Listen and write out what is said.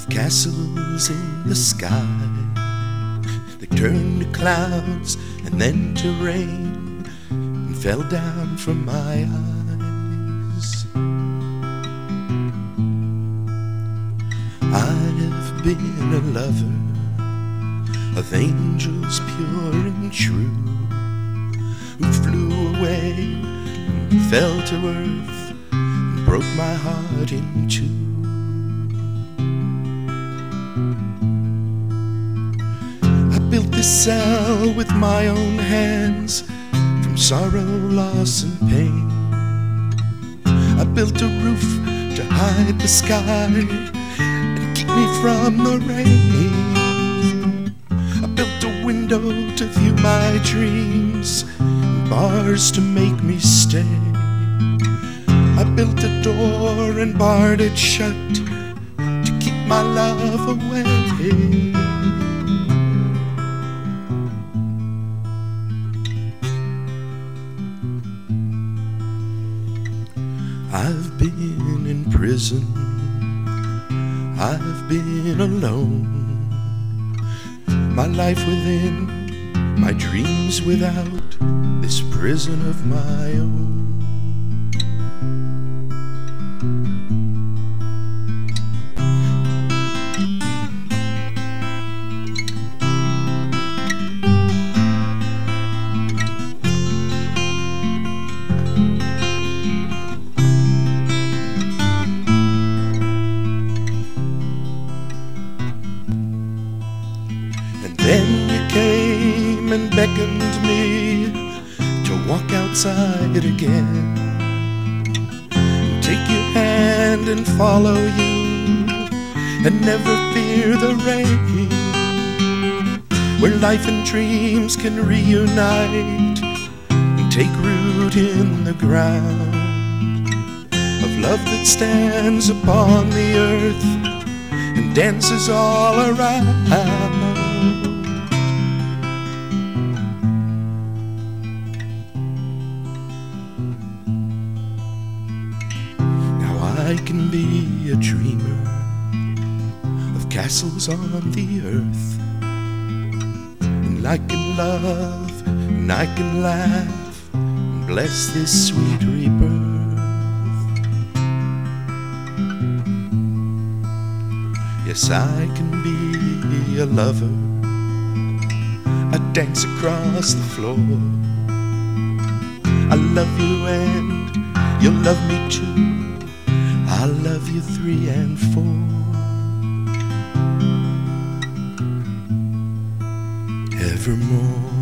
Castles in the sky, they turned to clouds and then to rain and fell down from my eyes. I've been a lover of angels pure and true, who flew away and fell to earth and broke my heart in two. Built this cell with my own hands from sorrow, loss, and pain. I built a roof to hide the sky and keep me from the rain. I built a window to view my dreams and bars to make me stay. I built a door and barred it shut to keep my love away. I've been in prison, I've been alone, my life within, my dreams without, this prison of my own. Then you came and beckoned me to walk outside again, and take your hand and follow you, and never fear the rain, where life and dreams can reunite and take root in the ground of love that stands upon the earth and dances all around. I can be a dreamer of castles on the earth, and I can love and I can laugh and bless this sweet rebirth. Yes, I can be a lover, I dance across the floor. I love you and you'll love me too, I love you 3 and 4. Evermore.